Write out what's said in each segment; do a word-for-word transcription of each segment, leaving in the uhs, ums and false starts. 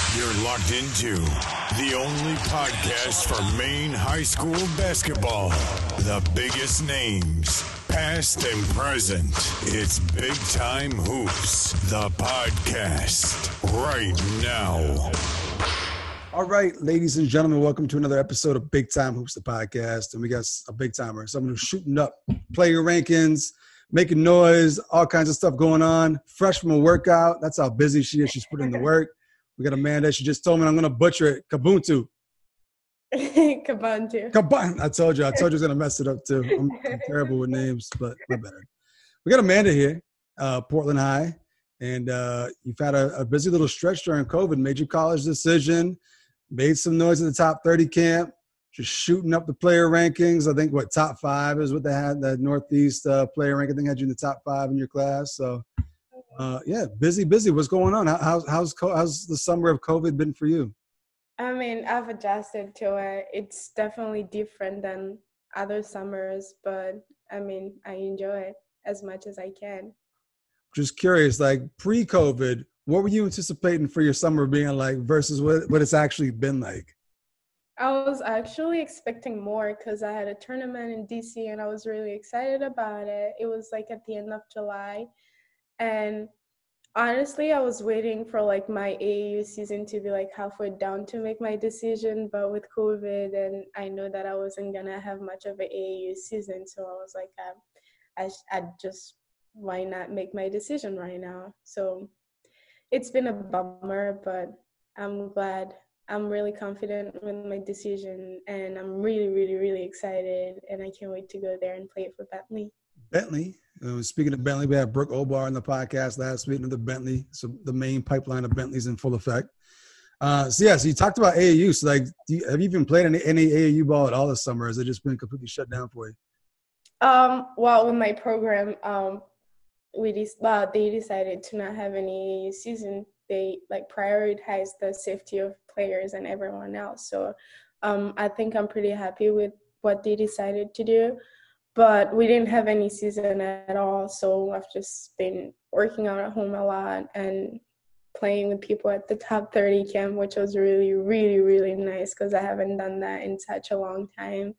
You're locked into the only podcast for Maine high school basketball. The biggest names, past and present. It's Big Time Hoops, the podcast, right now. All right, ladies and gentlemen, welcome to another episode of Big Time Hoops, the podcast. And we got a big timer, someone who's shooting up player rankings, making noise, all kinds of stuff going on. Fresh from a workout. That's how busy she is. She's putting in the work. We got Amanda. She just told me I'm going to butcher it. Kabuntu. Kabuntu. Kabun. I told you. I told you I was going to mess it up, too. I'm, I'm terrible with names, but my bad. We got Amanda here, uh, Portland High. And uh, you've had a, a busy little stretch during COVID. Made your college decision. Made some noise in the top thirty camp. Just shooting up the player rankings. I think, what, top five is what they had. The Northeast uh, player rank, I think, had you in the top five in your class. So, uh, yeah, busy, busy. What's going on? How, how's, how's, how's the summer of COVID been for you? I mean, I've adjusted to it. It's definitely different than other summers, but, I mean, I enjoy it as much as I can. Just curious, like, pre-COVID, what were you anticipating for your summer being like versus what, what it's actually been like? I was actually expecting more because I had a tournament in D C and I was really excited about it. It was like at the end of July. And honestly, I was waiting for like my A A U season to be like halfway down to make my decision. But with COVID, and I know that I wasn't going to have much of an A A U season. So I was like, um, I, I just, why not make my decision right now? So it's been a bummer, but I'm glad. I'm really confident with my decision, and I'm really, really, really excited, and I can't wait to go there and play it for Bentley. Bentley. Uh, speaking of Bentley, we had Brooke Obar on the podcast last week, another Bentley. So the main pipeline of Bentley's in full effect. Uh, so, yeah, so you talked about A A U. So, like, do you, have you even played any, any A A U ball at all this summer, or has it just been completely shut down for you? Um, well, with my program, um, we de- uh, they decided to not have any A A U season. They, like, prioritize the safety of players and everyone else. So um, I think I'm pretty happy with what they decided to do. But we didn't have any season at all, so I've just been working out at home a lot and playing with people at the top thirty camp, which was really, really, really nice because I haven't done that in such a long time.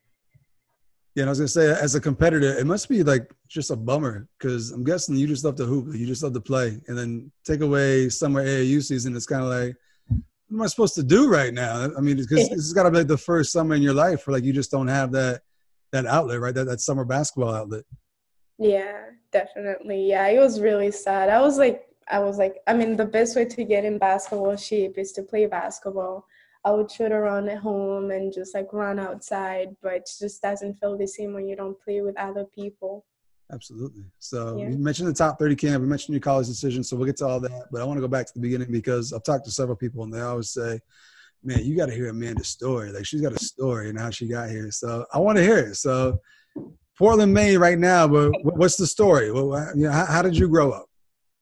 Yeah, and I was going to say, as a competitor, it must be, like, just a bummer because I'm guessing you just love to hoop. You just love to play. And then take away summer A A U season, it's kind of like, what am I supposed to do right now? I mean, because this has got to be like the first summer in your life where, like, you just don't have that that outlet, right? That that summer basketball outlet. Yeah, definitely. Yeah, it was really sad. I was like, I was like, I mean, the best way to get in basketball shape is to play basketball. I would shoot around at home and just like run outside, but it just doesn't feel the same when you don't play with other people. Absolutely. So Yeah. you mentioned the top thirty camp. We mentioned your college decision, so we'll get to all that. But I want to go back to the beginning because I've talked to several people, and they always say, man, you got to hear Amanda's story. Like, she's got a story and how she got here. So I want to hear it. So Portland, Maine right now, but what's the story? Well, you know, how, how did you grow up?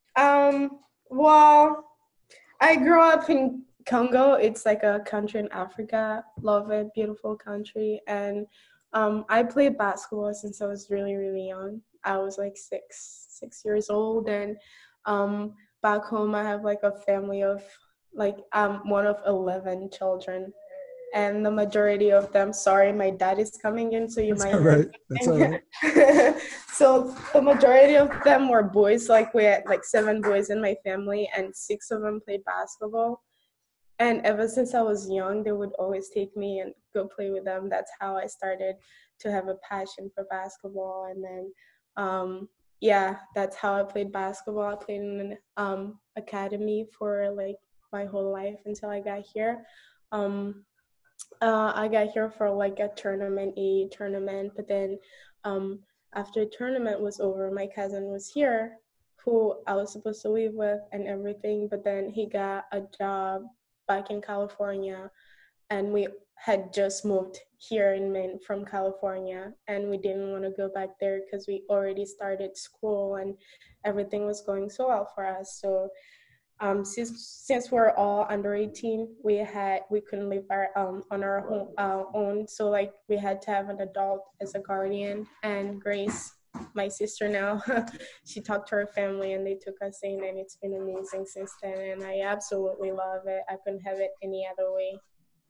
Um, well, I grew up in Congo. It's like a country in Africa. Love it. Beautiful country. And um, I played basketball since I was really, really young. I was like six, six years old. And um, back home, I have like a family of like I'm one of eleven children. And the majority of them, sorry, my dad is coming in, so you That's might all hear right. That's all right. So the majority of them were boys. Like we had like seven boys in my family, and six of them played basketball. And ever since I was young, they would always take me and go play with them. That's how I started to have a passion for basketball. And then, um, yeah, that's how I played basketball. I played in an um, academy for like my whole life until I got here. Um, uh, I got here for like a tournament, a tournament, but then um, after the tournament was over, my cousin was here, who I was supposed to live with and everything, but then he got a job back in California, and we had just moved here in Maine from California, and we didn't want to go back there because we already started school and everything was going so well for us. So um, since since we're all under eighteen, we had we couldn't live our um on our home, uh, own, so like we had to have an adult as a guardian, and Grace my sister now. She talked to her family and they took us in, and it's been amazing since then. And I absolutely love it. I couldn't have it any other way.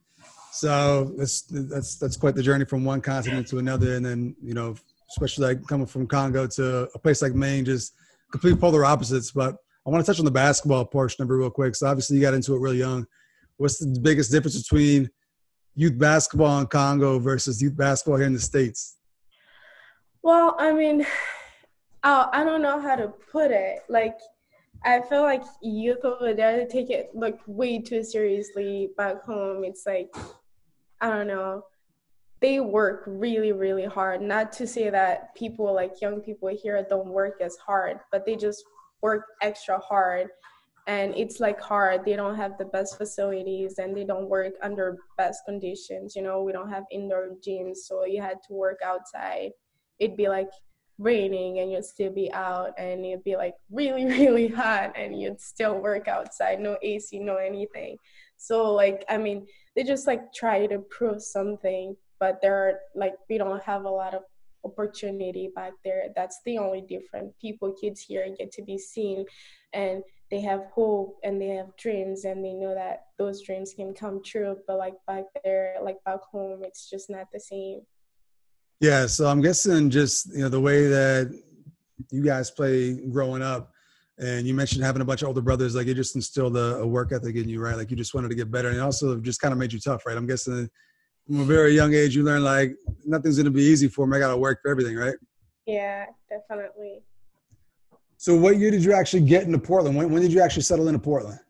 So that's that's that's quite the journey from one continent to another, and then you know, especially like coming from Congo to a place like Maine, just complete polar opposites. But I want to touch on the basketball portion of it real quick. So obviously you got into it really young. What's the biggest difference between youth basketball in Congo versus youth basketball here in the States? Well, I mean, I I don't know how to put it. Like, I feel like youth over there, they take it like way too seriously. Back home, it's like, I don't know, they work really, really hard. Not to say that people, like young people here, don't work as hard, but they just work extra hard. And it's like hard. They don't have the best facilities and they don't work under best conditions. You know, we don't have indoor gyms, so you had to work outside. It'd be like raining and you'd still be out, and it'd be like really, really hot and you'd still work outside. No A C, no anything. So like, I mean, they just like try to prove something, but they're like, we don't have a lot of opportunity back there. That's the only difference. People, kids here get to be seen, and they have hope and they have dreams, and they know that those dreams can come true. But like back there, like back home, it's just not the same. Yeah, so I'm guessing just, you know, the way that you guys play growing up, and you mentioned having a bunch of older brothers, like it just instilled a, a work ethic in you, right? Like you just wanted to get better, and it also just kind of made you tough, right? I'm guessing from a very young age, you learn like nothing's going to be easy for me. I got to work for everything, right? Yeah, definitely. So what year did you actually get into Portland? When, when did you actually settle into Portland?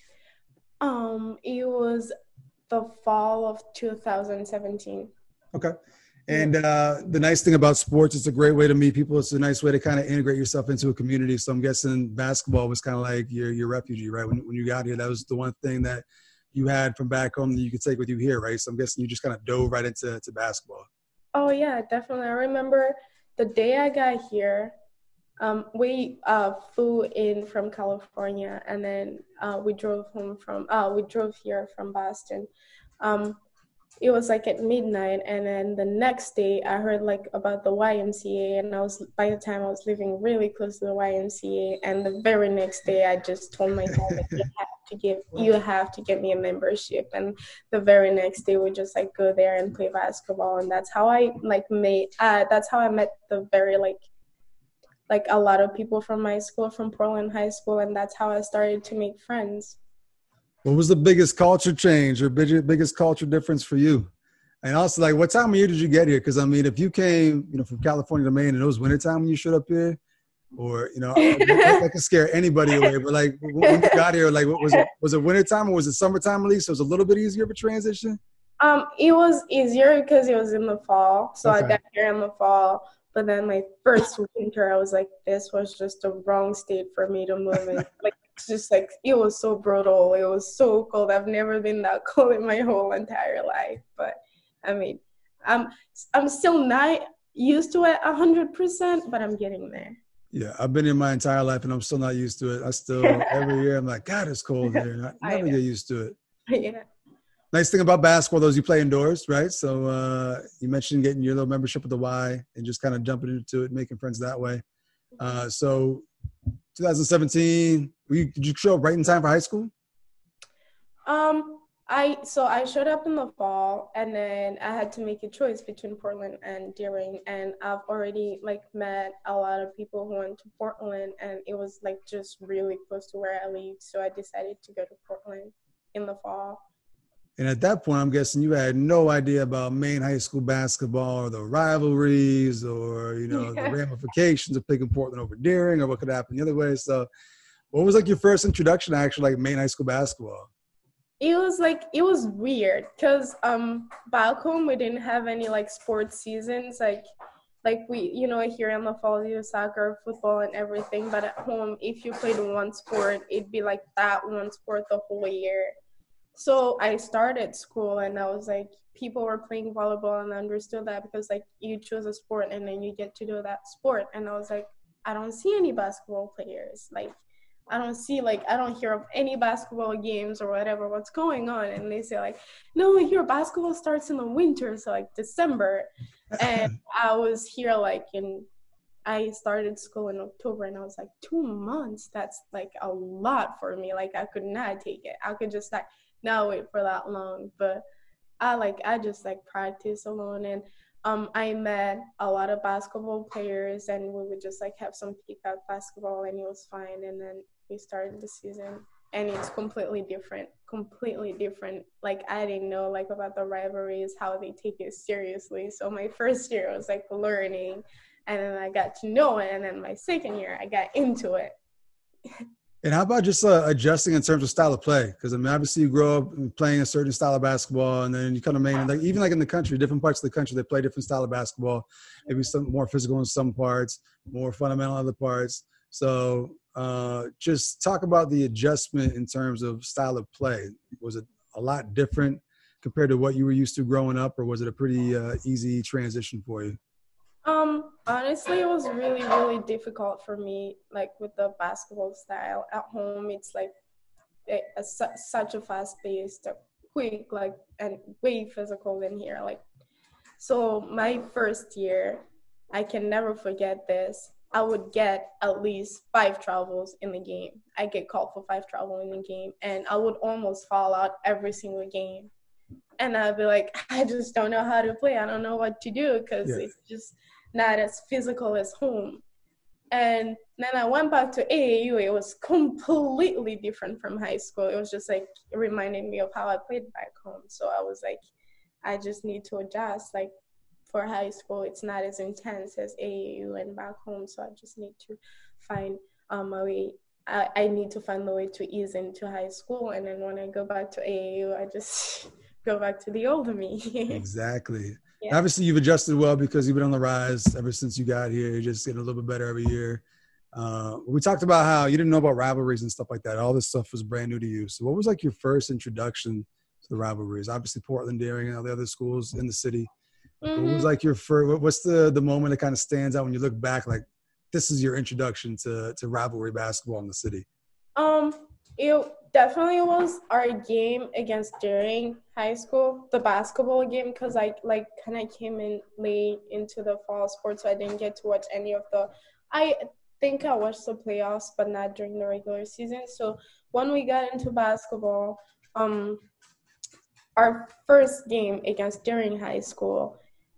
Um, it was the fall of two thousand seventeen. Okay. And uh, the nice thing about sports, it's a great way to meet people. It's a nice way to kind of integrate yourself into a community. So I'm guessing basketball was kind of like your your refugee, right? When when you got here, that was the one thing that you had from back home that you could take with you here, right? So I'm guessing you just kind of dove right into to basketball. Oh, yeah, definitely. I remember the day I got here, um, we uh, flew in from California, and then uh, we drove home from, uh, we drove here from Boston. Um, it was like at midnight, and then the next day I heard like about the Y M C A, and I was, by the time I was living really close to the Y M C A, and the very next day I just told my dad, like, you have to give, you have to get me a membership. And the very next day we just like go there and play basketball, and that's how I like made, uh, that's how I met the very like, like a lot of people from my school, from Portland High School, and that's how I started to make friends. What was the biggest culture change or biggest biggest culture difference for you? And also, like, what time of year did you get here? Because, I mean, if you came, you know, from California to Maine and it was wintertime when you showed up here, or, you know, that, that could scare anybody away. But, like, when you got here, like, what was it? Was it wintertime or was it summertime at least? So it was a little bit easier of a transition? Um, it was easier because it was in the fall. So Okay. I got here in the fall. But then my first winter, I was like, this was just the wrong state for me to move in. Like, it's just like, it was so brutal. It was so cold. I've never been that cold in my whole entire life. But, I mean, I'm, I'm still not used to it one hundred percent, but I'm getting there. Yeah, I've been here my entire life and I'm still not used to it. I still, every year, I'm like, God, it's cold here. I never I get used to it. Yeah. Nice thing about basketball, though, is you play indoors, right? So uh, you mentioned getting your little membership with the Y and just kind of jumping into it, making friends that way. Uh, so twenty seventeen, were you, did you show up right in time for high school? Um, I so I showed up in the fall, and then I had to make a choice between Portland and Deering, and I've already like met a lot of people who went to Portland, and it was like just really close to where I live, so I decided to go to Portland in the fall. And at that point, I'm guessing you had no idea about Maine high school basketball or the rivalries or, you know, the ramifications of picking Portland over Deering or what could happen the other way. So what was like your first introduction to actually like Maine high school basketball? It was like, it was weird because um, back home we didn't have any like sports seasons. Like, like we, you know, here in the fall, you do soccer, football and everything. But at home, if you played one sport, it'd be like that one sport the whole year. So I started school and I was like, people were playing volleyball, and I understood that because like you choose a sport and then you get to do that sport. And I was like, I don't see any basketball players. Like, I don't see, like, I don't hear of any basketball games or whatever, what's going on. And they say like, no, here basketball starts in the winter, so like December. And I was here like in I started school in October, and I was like, two months? That's like a lot for me. Like, I could not take it. I could just like not wait for that long. But I like, I just like practice alone. And um, I met a lot of basketball players, and we would just like have some pickup basketball, and it was fine. And then we started the season, and it's completely different, completely different. Like, I didn't know like about the rivalries, how they take it seriously. So my first year was like learning, and then I got to know it. And then my second year, I got into it. And how about just uh, adjusting in terms of style of play? Because I mean, obviously you grow up playing a certain style of basketball, and then you kind of main like even like in the country, different parts of the country, they play different style of basketball. Maybe some more physical in some parts, more fundamental in other parts. So uh, just talk about the adjustment in terms of style of play. Was it a lot different compared to what you were used to growing up, or was it a pretty uh, easy transition for you? Um, honestly, it was really, really difficult for me, like with the basketball style. At home, it's like a, a, su- such a fast-paced, uh, quick, like, and way physical than here. Like, so my first year, I can never forget this. I would get at least five travels in the game. I get called for five travel in the game, and I would almost fall out every single game. And I'd be like, I just don't know how to play. I don't know what to do because Yeah. it's just not as physical as home. And then I went back to A A U. It was completely different from high school. It was just like, it reminded me of how I played back home. So I was like, I just need to adjust. Like, for high school, it's not as intense as A A U and back home. So I just need to find um, a way. I, I need to find the way to ease into high school. And then when I go back to A A U, I just go back to the older me. Exactly. Yeah. Obviously, you've adjusted well because you've been on the rise ever since you got here. You're just getting a little bit better every year. Uh, we talked about how you didn't know about rivalries and stuff like that. All this stuff was brand new to you. So what was like your first introduction to the rivalries? Obviously, Portland, Daring, and all the other schools in the city. Mm-hmm. What was like your first, what's the, the moment that kind of stands out when you look back, like this is your introduction to, to rivalry basketball in the city? Um, it definitely was our game against Daring High School, the basketball game, because I like kind of came in late into the fall sports, so I didn't get to watch any of the. I think I watched the playoffs, but not during the regular season. So when we got into basketball, um, our first game against Daring High School,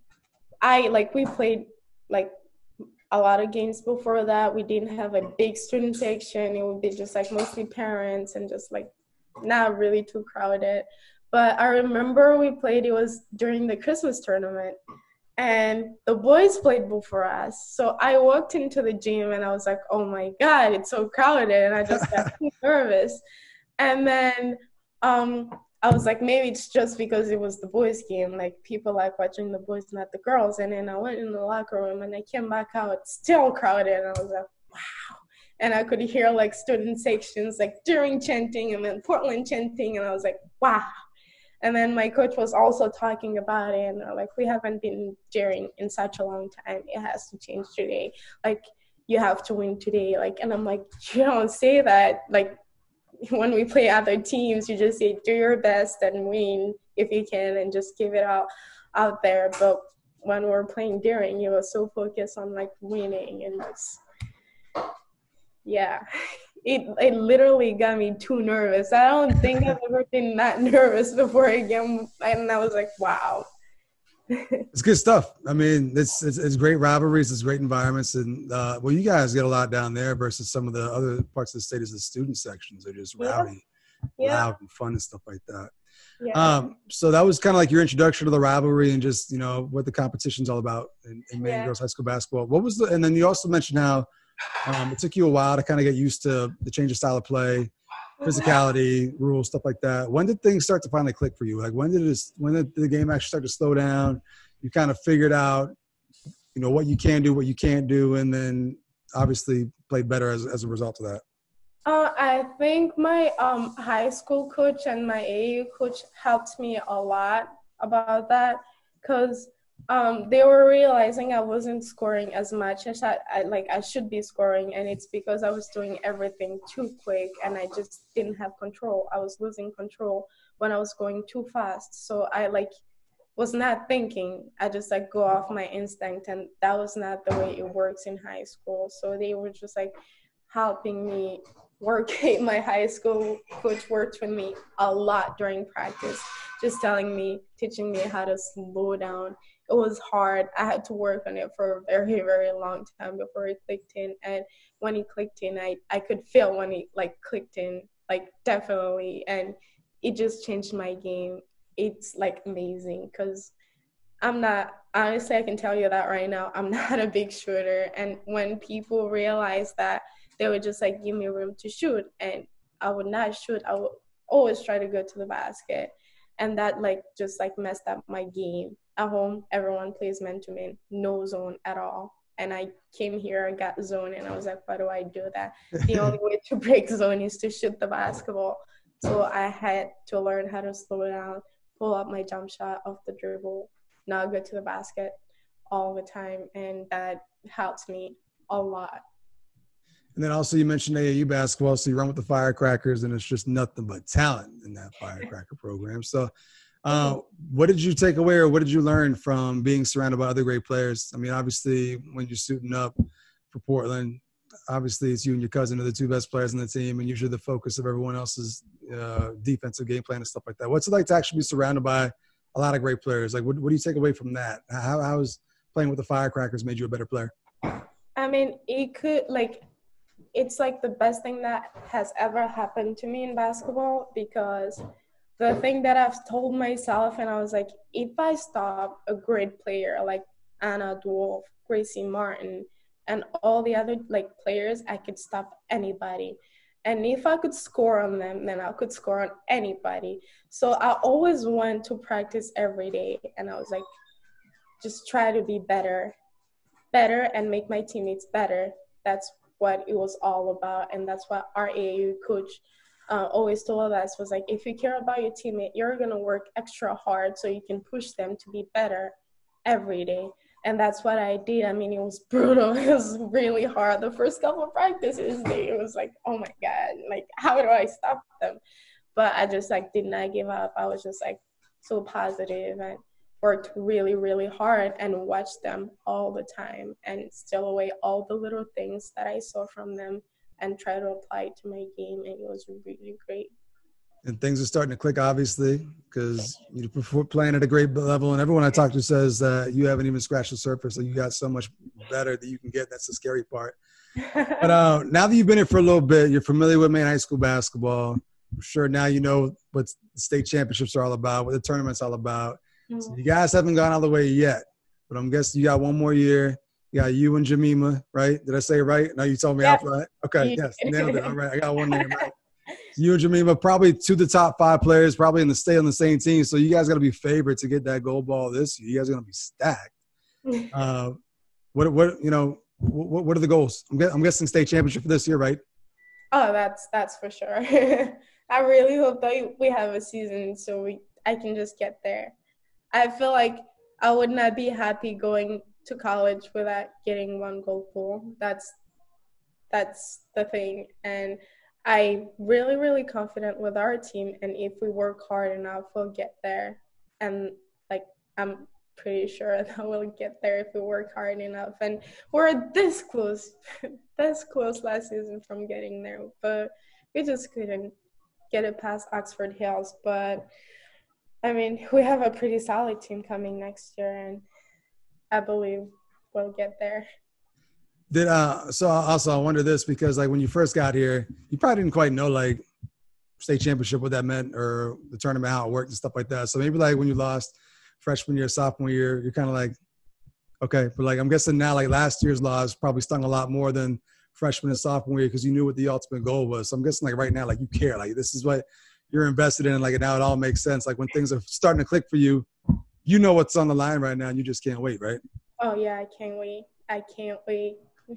I like we played like a lot of games before that. We didn't have a big student section. It would be just like mostly parents and just like not really too crowded. But I remember we played, it was during the Christmas tournament, and the boys played before us. So I walked into the gym and I was like, oh my God, it's so crowded. And I just got too nervous. And then um, I was like, maybe it's just because it was the boys' game. Like, people like watching the boys, not the girls. And then I went in the locker room and I came back out, still crowded. And I was like, wow. And I could hear like student sections, like Daring chanting and then Portland chanting. And I was like, wow. And then my coach was also talking about it. And they're like, we haven't been Daring in such a long time. It has to change today. Like, you have to win today. Like, and I'm like, you don't say that. Like, when we play other teams, you just say, do your best and win if you can and just give it out out there. But when we're playing Daring, you were so focused on like winning and just, yeah. It it literally got me too nervous. I don't think I've ever been that nervous before a game. And I was like, wow. It's good stuff. I mean, it's, it's it's great rivalries, it's great environments, and uh, well, you guys get a lot down there versus some of the other parts of the state. Is the student sections are just rowdy, yeah. loud, and fun and stuff like that. Yeah. Um, so that was kind of like your introduction to the rivalry and just you know what the competition's all about in, in Maine Yeah. girls high school basketball. What was the? And then you also mentioned how um, it took you a while to kind of get used to the change of style of play, physicality, rules, stuff like that. When did things start to finally click for you? Like when did this, when did the game actually start to slow down? You kind of figured out, you know, what you can do, what you can't do, and then obviously played better as, as a result of that. Uh, I think my um, high school coach and my A A U coach helped me a lot about that because um, they were realizing I wasn't scoring as much as I, I like I should be scoring, and it's because I was doing everything too quick and I just didn't have control. I was losing control when I was going too fast. So I like was not thinking. I just like go off my instinct, and that was not the way it works in high school. So they were just like helping me work. My high school coach worked with me a lot during practice, just telling me, teaching me how to slow down. It was hard. I had to work on it for a very, very long time before it clicked in. And when it clicked in, I, I could feel when it like clicked in, like definitely. And it just changed my game. It's like amazing because I'm not, honestly, I can tell you that right now, I'm not a big shooter. And when people realize that, they would just like give me room to shoot, and I would not shoot. I would always try to go to the basket. And that like just like messed up my game. At home, everyone plays man to man, no zone at all. And I came here, I got zone, and I was like, why do I do that? The only way to break zone is to shoot the basketball. So I had to learn how to slow down, pull up my jump shot off the dribble, not go to the basket all the time. And that helps me a lot. And then also you mentioned A A U basketball, so you run with the Firecrackers, and it's just nothing but talent in that Firecracker program. So uh, what did you take away, or what did you learn from being surrounded by other great players? I mean, obviously, when you're suiting up for Portland, obviously it's you and your cousin are the two best players on the team, and usually the focus of everyone else's uh, defensive game plan and stuff like that. What's it like to actually be surrounded by a lot of great players? Like, what, what do you take away from that? How, how has playing with the Firecrackers made you a better player? I mean, it could, like – it's like the best thing that has ever happened to me in basketball, because the thing that I've told myself, and I was like, if I stop a great player like Anna Dwolf, Gracie Martin, and all the other like players, I could stop anybody. And if I could score on them, then I could score on anybody. So I always went to practice every day, and I was like, just try to be better, better, and make my teammates better. That's what it was all about. And that's what our A A U coach uh, always told us, was like, if you care about your teammate, you're going to work extra hard so you can push them to be better every day. And that's what I did. I mean, it was brutal. It was really hard. The first couple of practices, it was like, oh my God, like, how do I stop them? But I just like did not give up. I was just like so positive and worked really, really hard and watched them all the time and steal away all the little things that I saw from them and try to apply it to my game. And it was really great. And things are starting to click, obviously, because you're playing at a great level. And everyone I talk to says that uh, you haven't even scratched the surface. So you got so much better that you can get. That's the scary part. But uh, now that you've been here for a little bit, you're familiar with Maine high school basketball. I'm sure now you know what the state championships are all about, what the tournament's all about. So you guys haven't gone all the way yet, but I'm guessing you got one more year. You got you and Jemima, right? Did I say it right? No, you told me yes. off right. Okay, yes, nailed it. All right, I got one name right. You and Jemima, probably two of the top five players, probably in the state on the same team. So you guys got to be favored to get that gold ball this year. You guys are going to be stacked. Uh, what, what, you know, what, what are the goals? I'm, I'm guessing state championship for this year, right? Oh, that's that's for sure. I really hope that we have a season so we I can just get there. I feel like I would not be happy going to college without getting one gold pool. That's that's the thing. And I'm really, really confident with our team. And if we work hard enough, we'll get there. And, like, I'm pretty sure that we'll get there if we work hard enough. And we're this close, this close last season from getting there. But we just couldn't get it past Oxford Hills. But I mean, we have a pretty solid team coming next year, and I believe we'll get there. Did uh so also I wonder this, because like when you first got here, you probably didn't quite know like state championship, what that meant, or the tournament, how it worked and stuff like that. So maybe like when you lost freshman year, sophomore year, you're kind of like, okay, but like I'm guessing now like last year's loss probably stung a lot more than freshman and sophomore year because you knew what the ultimate goal was. So I'm guessing like right now, like you care, like this is what you're invested in, like now it all makes sense. Like when things are starting to click for you, you know what's on the line right now and you just can't wait, right? Oh yeah, I can't wait. I can't wait.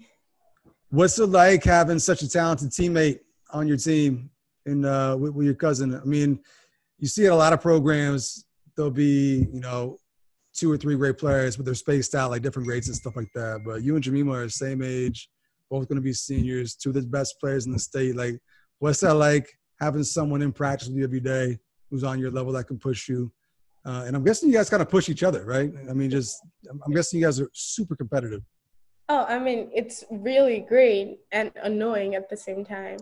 What's it like having such a talented teammate on your team and uh, with, with your cousin? I mean, you see at a lot of programs, there'll be, you know, two or three great players, but they're spaced out like different grades and stuff like that. But you and Jemima are the same age, both going to be seniors, two of the best players in the state. Like, what's that like having someone in practice with you every day who's on your level that can push you? Uh, and I'm guessing you guys kind of push each other, right? I mean, just I'm I'm guessing you guys are super competitive. Oh, I mean, it's really great and annoying at the same time.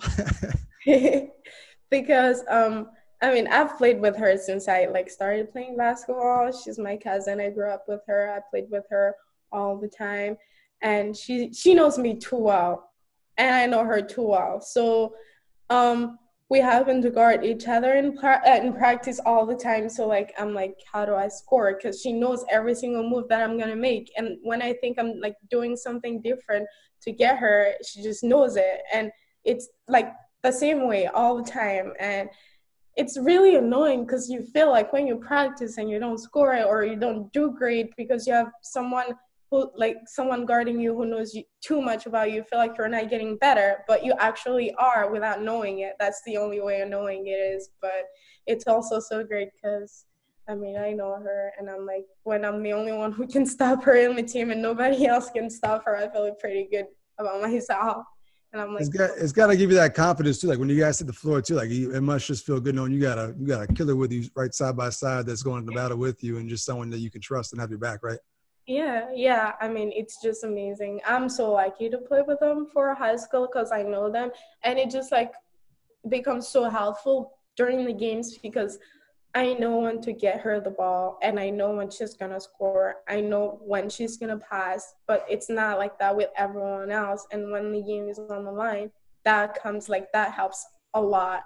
Because um I mean, I've played with her since I like started playing basketball. She's my cousin. I grew up with her. I played with her all the time, and she she knows me too well, and I know her too well. So um we happen to guard each other in pra- uh, in practice all the time. So like I'm like, how do I score? Because she knows every single move that I'm gonna make, and when I think I'm like doing something different to get her, she just knows it, and it's like the same way all the time. And it's really annoying because you feel like when you practice and you don't score it or you don't do great because you have someone who like someone guarding you who knows you too much about you, you feel like you're not getting better, but you actually are without knowing it. That's the only way of knowing it is. But it's also so great because I mean, I know her, and I'm like, when I'm the only one who can stop her in the team and nobody else can stop her, I feel pretty good about myself. And I'm like, It's got it's got to give you that confidence too. Like when you guys hit the floor too, like you, it must just feel good knowing you got a you got a killer with you right side by side that's going to the battle with you, and just someone that you can trust and have your back, right? yeah, yeah. I mean, it's just amazing. I'm so lucky to play with them for high school because I know them, and it just like becomes so helpful during the games because I know when to get her the ball, and I know when she's gonna score. I know when she's gonna pass, but it's not like that with everyone else. And when the game is on the line, that comes like that helps a lot.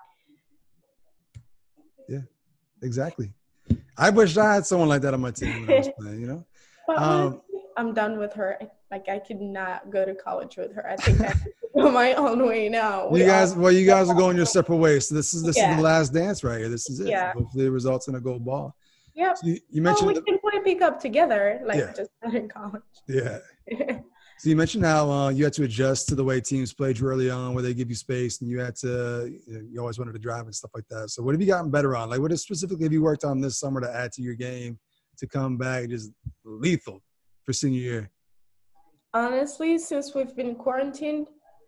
Yeah, exactly. I wish I had someone like that on my team when I was playing. You know, But um, honestly, I'm done with her. Like I could not go to college with her. I think I could go my own way now. you We guys, all, well, you guys are going your separate ways. So this is this is yeah, the last dance right here. This is it. yeah, Hopefully, it results in a gold ball. yep. So you, you Oh, mentioned, we the, can play pickup together, like yeah, just not in college. yeah. So you mentioned how uh, you had to adjust to the way teams played you early on, where they give you space, and you had to, you, know, you always wanted to drive and stuff like that. So what have you gotten better on? Like, what is specifically have you worked on this summer to add to your game to come back just lethal for senior year? Honestly, since we've been quarantined,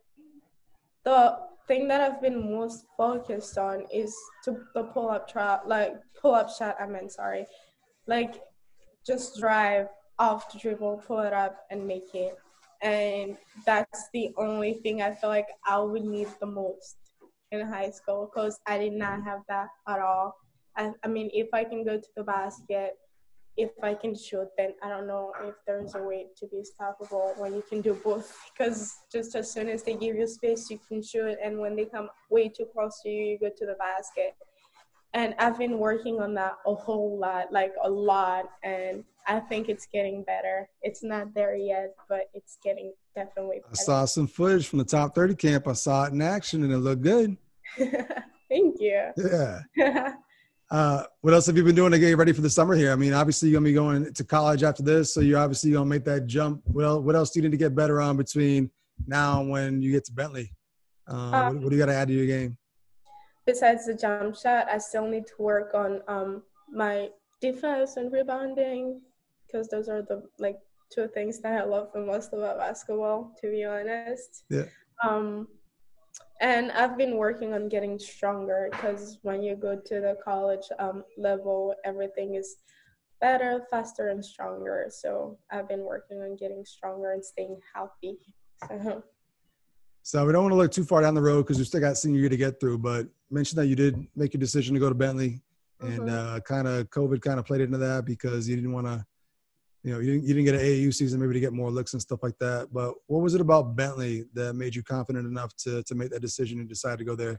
the thing that I've been most focused on is to the pull-up shot, like pull-up shot. I meant sorry, like just drive off the dribble, pull it up, and make it. And that's the only thing I feel like I would need the most in high school because I did not have that at all. I, I mean, if I can go to the basket, if I can shoot, then I don't know if there's a way to be stoppable when you can do both. Because just as soon as they give you space, you can shoot, and when they come way too close to you, you go to the basket. And I've been working on that a whole lot, like a lot, and I think it's getting better. It's not there yet, but it's getting definitely better. I saw some footage from the top thirty camp. I saw it in action, and it looked good. Thank you. Yeah. Uh, what else have you been doing to get ready for the summer here? I mean, obviously you're going to be going to college after this, so you're obviously going to make that jump. Well, what else do you need to get better on between now and when you get to Bentley? Uh, um, what, what do you got to add to your game? Besides the jump shot, I still need to work on um, my defense and rebounding because those are the like two things that I love the most about basketball, to be honest. Yeah. Um, and I've been working on getting stronger because when you go to the college um, level, everything is better, faster, and stronger. So I've been working on getting stronger and staying healthy. So. So we don't want to look too far down the road because we still got senior year to get through, but mention that you did make your decision to go to Bentley, and mm-hmm. uh, kind of COVID kind of played into that because you didn't want to, you know, you didn't, you didn't get an A A U season maybe to get more looks and stuff like that. But what was it about Bentley that made you confident enough to to make that decision and decide to go there?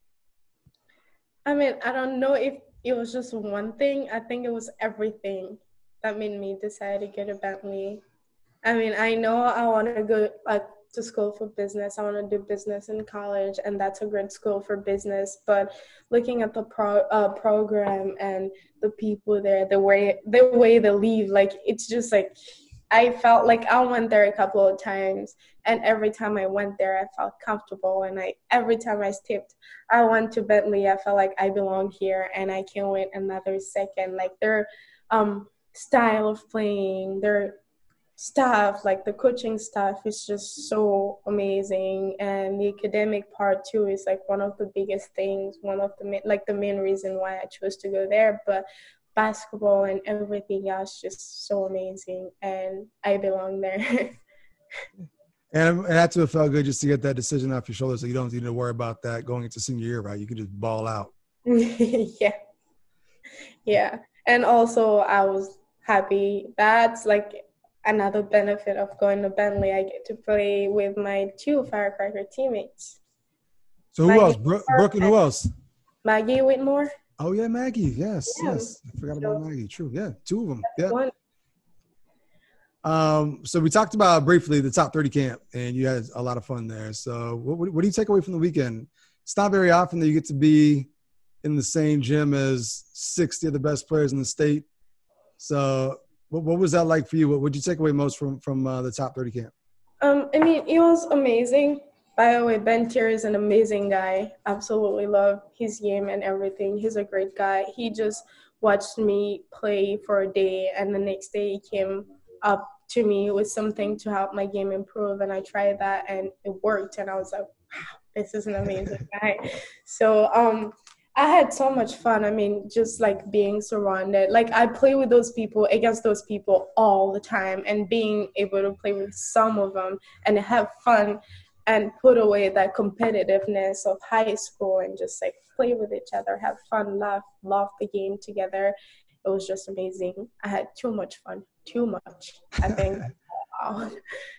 I mean, I don't know if it was just one thing. I think it was everything that made me decide to go to Bentley. I mean, I know I want to go like to school for business. I want to do business in college, and that's a great school for business. But looking at the pro uh, program and the people there, the way the way they live, like it's just like I felt like I went there a couple of times, and every time I went there, I felt comfortable. And I every time I stepped, I went to Bentley, I felt like I belong here, and I can't wait another second. Like their um style of playing, their staff, like the coaching staff is just so amazing, and the academic part too is like one of the biggest things, one of the main, like the main reason why I chose to go there. But basketball and everything else just so amazing, and I belong there. And, and that's what felt good just to get that decision off your shoulders, so you don't need to worry about that going into senior year, right? You can just ball out. Yeah. Yeah. And also I was happy. That's like another benefit of going to Bentley. I get to play with my two Firecracker teammates. So who Maggie else? Brooke, Brooke and who else? Maggie Whitmore. Oh, yeah, Maggie. Yes, Yeah. yes. I forgot about Maggie. True. Yeah, two of them. Yeah. One. Um, so we talked about briefly the top thirty camp, and you had a lot of fun there. So what, what do you take away from the weekend? It's not very often that you get to be in the same gym as sixty of the best players in the state. So what, what was that like for you? What would you take away most from, from uh, the top thirty camp? Um, I mean, it was amazing. By the way, Ben Tier is an amazing guy. Absolutely love his game and everything. He's a great guy. He just watched me play for a day, and the next day he came up to me with something to help my game improve, and I tried that and it worked, and I was like, wow, this is an amazing guy. So um I had so much fun. I mean, just like being surrounded, like I play with those people, against those people all the time, and being able to play with some of them and have fun and put away that competitiveness of high school and just like play with each other, have fun, laugh, love the game together. It was just amazing. I had too much fun, too much, I think. Wow.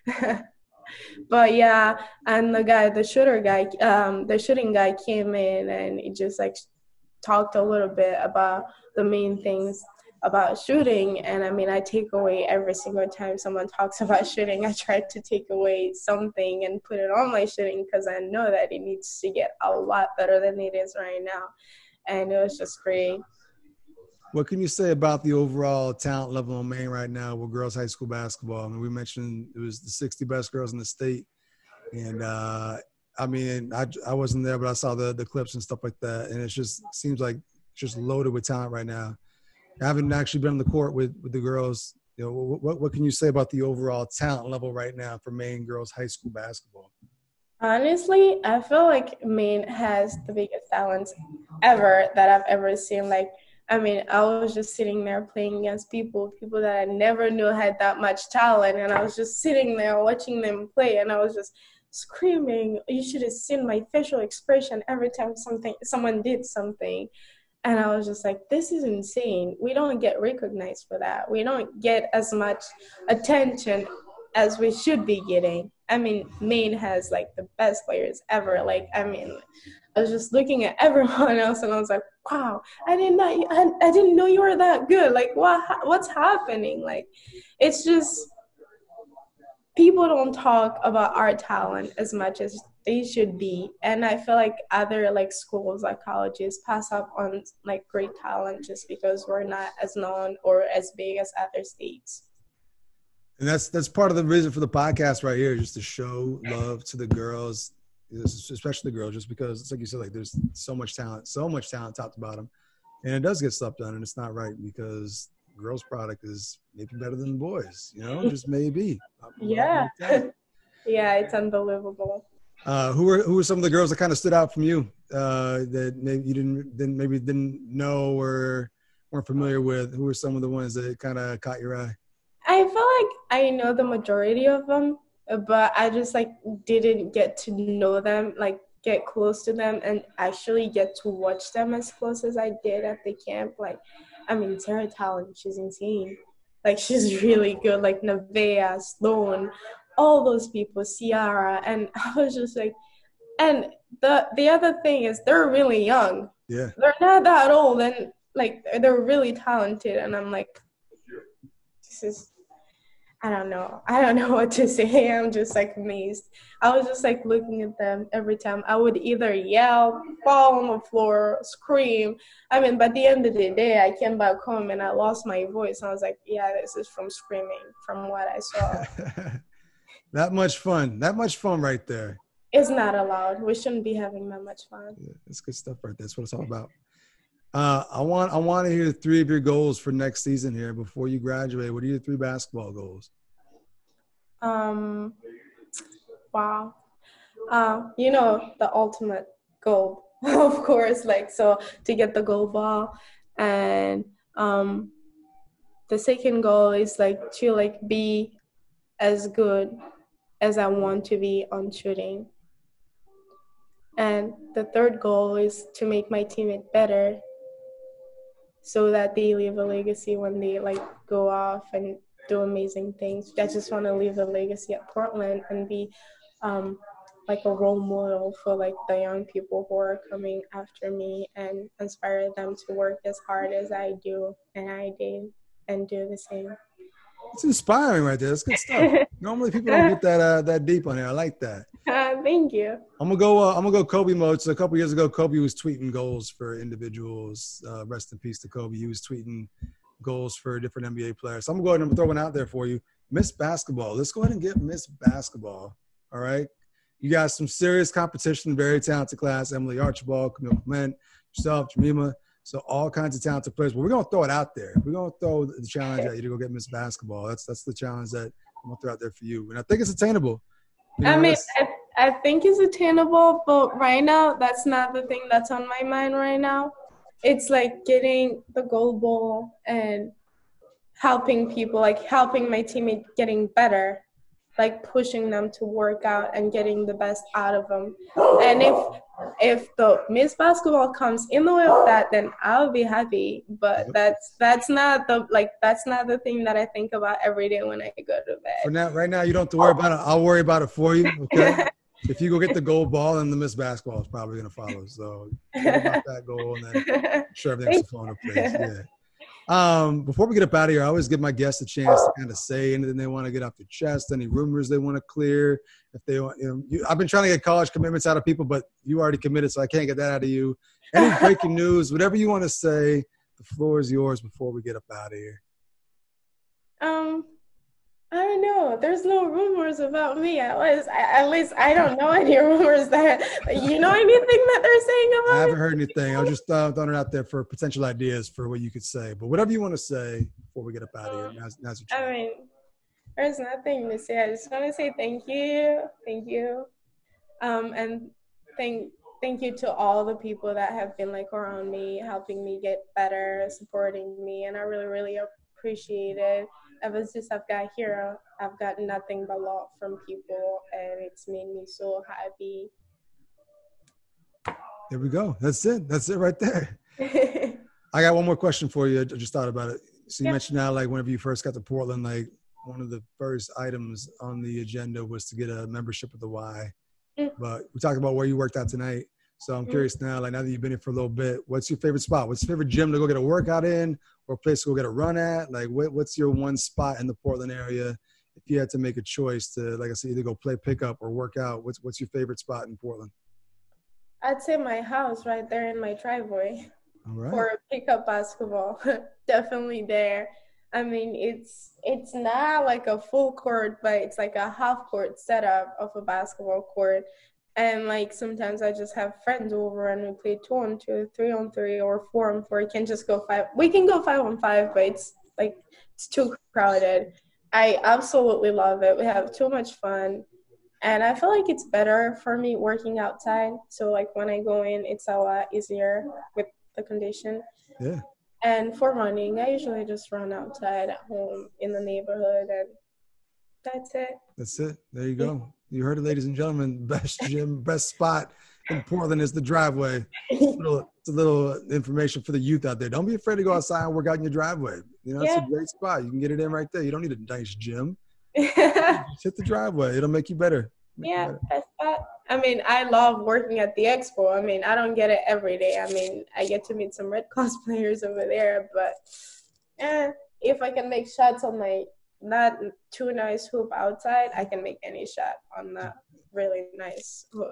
But yeah, and the guy, the shooter guy, um, the shooting guy came in and he just like talked a little bit about the main things about shooting. And I mean, I take away every single time someone talks about shooting, I try to take away something and put it on my shooting, because I know that it needs to get a lot better than it is right now. And it was just great. What can you say about the overall talent level in Maine right now with girls high school basketball? I mean, we mentioned it was the sixty best girls in the state. And, uh, I mean, I, I wasn't there, but I saw the, the clips and stuff like that. And it just seems like it's just loaded with talent right now. I haven't actually been on the court with, with the girls. You know, what, what can you say about the overall talent level right now for Maine girls high school basketball? Honestly, I feel like Maine has the biggest talents ever that I've ever seen. Like, I mean, I was just sitting there playing against people, people that I never knew had that much talent, and I was just sitting there watching them play, and I was just screaming. You should have seen my facial expression every time something someone did something. And I was just like, this is insane. We don't get recognized for that. We don't get as much attention as we should be getting. I mean, Maine has like the best players ever. Like, I mean, I was just looking at everyone else and I was like, wow, I didn't know, I, I didn't know you were that good. Like, what, what's happening? Like, it's just, people don't talk about our talent as much as they should be. And I feel like other like schools, like colleges, pass up on like great talent just because we're not as known or as big as other states. And that's that's part of the reason for the podcast right here, just to show love to the girls, especially the girls, just because it's like you said, like there's so much talent, so much talent top to bottom, and it does get slept on, and it's not right because girls' product is maybe better than boys, you know, just maybe. Yeah, yeah, it's unbelievable. Uh, who were who were some of the girls that kind of stood out from you uh, that maybe you didn't didn't maybe didn't know or weren't familiar with? Who were some of the ones that kind of caught your eye? I feel like I know the majority of them, but I just like didn't get to know them, like get close to them and actually get to watch them as close as I did at the camp. Like, I mean, Sarah Talon, she's insane. Like, she's really good. Like, Nevaeh, Sloan, all those people, Ciara. And I was just like, and the the other thing is they're really young. Yeah. They're not that old, and, like, they're really talented. And I'm like, this is, I don't know. I don't know what to say. I'm just, like, amazed. I was just, like, looking at them every time. I would either yell, fall on the floor, scream. I mean, by the end of the day, I came back home and I lost my voice. I was like, yeah, this is from screaming, from what I saw. That much fun. That much fun right there. It's not allowed. We shouldn't be having that much fun. Yeah, that's good stuff right there. That's what it's all about. Uh, I want I want to hear three of your goals for next season here before you graduate. What are your three basketball goals? Um, wow. Uh, you know, the ultimate goal, of course, like, so to get the gold ball and Um, the second goal is like to like be as good as I want to be on shooting. And the third goal is to make my teammate better so that they leave a legacy when they like go off and do amazing things. I just want to leave a legacy at Portland and be um, like a role model for like the young people who are coming after me and inspire them to work as hard as I do and I did and do the same. It's inspiring right there. That's good stuff. Normally people don't get that uh, that deep on there. I like that. Uh, thank you. I'm gonna go. Uh, I'm gonna go Kobe mode. So a couple years ago, Kobe was tweeting goals for individuals. Uh, rest in peace to Kobe. He was tweeting goals for different N B A players. So I'm gonna go ahead and throw one out there for you. Miss Basketball. Let's go ahead and get Miss Basketball. All right. You got some serious competition. Very talented class. Emily Archibald, Camille Clement, yourself, Jemima. So all kinds of talented players. But we're gonna throw it out there. We're gonna throw the challenge at you to go get Miss Basketball. That's that's the challenge that I'm gonna throw out there for you. And I think it's attainable. You know, I mean, I, I think it's attainable, but right now, that's not the thing that's on my mind right now. It's like getting the gold ball and helping people, like helping my teammate getting better, like pushing them to work out and getting the best out of them. And if if the Miss Basketball comes in the way of that, then I'll be happy. But that's that's not the like that's not the thing that I think about every day when I go to bed. For now, right now, you don't have to worry about it. I'll worry about it for you. Okay. If you go get the gold ball, then the Miss Basketball is probably going to follow. So worry about that goal, and then I'm sure everything's falling into place. Yeah. Um, before we get up out of here, I always give my guests a chance to kind of say anything they want to get off their chest, any rumors they want to clear. If they want, you know, you, I've been trying to get college commitments out of people, but you already committed, so I can't get that out of you. Any breaking news, whatever you want to say, the floor is yours before we get up out of here. Um, I don't know. There's no rumors about me. At least, at least I don't know any rumors that you know anything that they're saying about me. I haven't heard anything. I was just uh, throwing it out there for potential ideas for what you could say. But whatever you want to say before we get up out of here. Now's, now's your I mean, there's nothing to say. I just want to say thank you, thank you, um, and thank thank you to all the people that have been like around me, helping me get better, supporting me, and I really, really appreciate it. Ever since I've got here, I've got nothing but love from people, and it's made me so happy. There we go. That's it. That's it right there. I got one more question for you. I just thought about it. So you yeah. mentioned now, like, whenever you first got to Portland, like, one of the first items on the agenda was to get a membership with the Y. Mm. But we talked about where you worked out tonight. So I'm mm. curious now, like, now that you've been here for a little bit, what's your favorite spot? What's your favorite gym to go get a workout in, or a place to go get a run at? Like, what, what's your one spot in the Portland area? If you had to make a choice to, like I said, either go play pickup or work out, what's, what's your favorite spot in Portland? I'd say my house right there in my driveway. All right. For pickup basketball. Definitely there. I mean, it's it's not like a full court, but it's like a half court setup of a basketball court. And like sometimes I just have friends over and we play two on two, three on three, or four on four. You can just go five. We can go five on five, but it's like it's too crowded. I absolutely love it. We have too much fun. And I feel like it's better for me working outside. So like when I go in, it's a lot easier with the condition. Yeah. And for running, I usually just run outside at home in the neighborhood, and that's it. That's it. There you go. You heard it, ladies and gentlemen. Best gym, best spot in Portland is the driveway. It's a, little, it's a little information for the youth out there. Don't be afraid to go outside and work out in your driveway. You know, yeah. It's a great spot. You can get it in right there. You don't need a nice gym. Just hit the driveway. It'll make you better. Make yeah, you better. That's that. I mean, I love working at the expo. I mean, I don't get it every day. I mean, I get to meet some Red cosplayers over there, but eh, if I can make shots on my not too nice hoop outside, I can make any shot on that really nice hoop.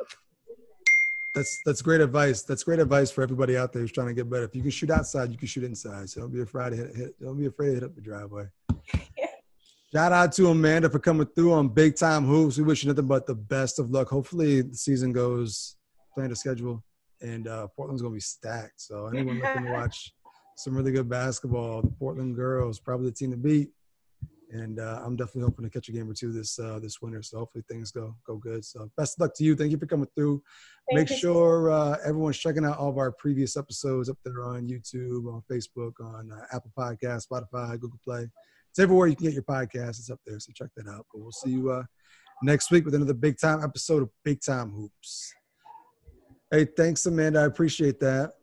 That's that's great advice. That's great advice for everybody out there who's trying to get better. If you can shoot outside, you can shoot inside. So don't be afraid to hit. hit don't be afraid to hit up the driveway. Yeah. Shout out to Amanda for coming through on Big Time Hoops. We wish you nothing but the best of luck. Hopefully the season goes playing the schedule, and uh, Portland's going to be stacked. So anyone looking to watch some really good basketball, the Portland girls, probably the team to beat. And uh, I'm definitely hoping to catch a game or two this uh, this winter. So hopefully things go go good. So best of luck to you. Thank you for coming through. Thank Make you. sure uh, everyone's checking out all of our previous episodes up there on YouTube, on Facebook, on uh, Apple Podcasts, Spotify, Google Play. It's everywhere you can get your podcast. It's up there. So check that out. But we'll see you uh, next week with another big time episode of Big Time Hoops. Hey, thanks, Amanda. I appreciate that.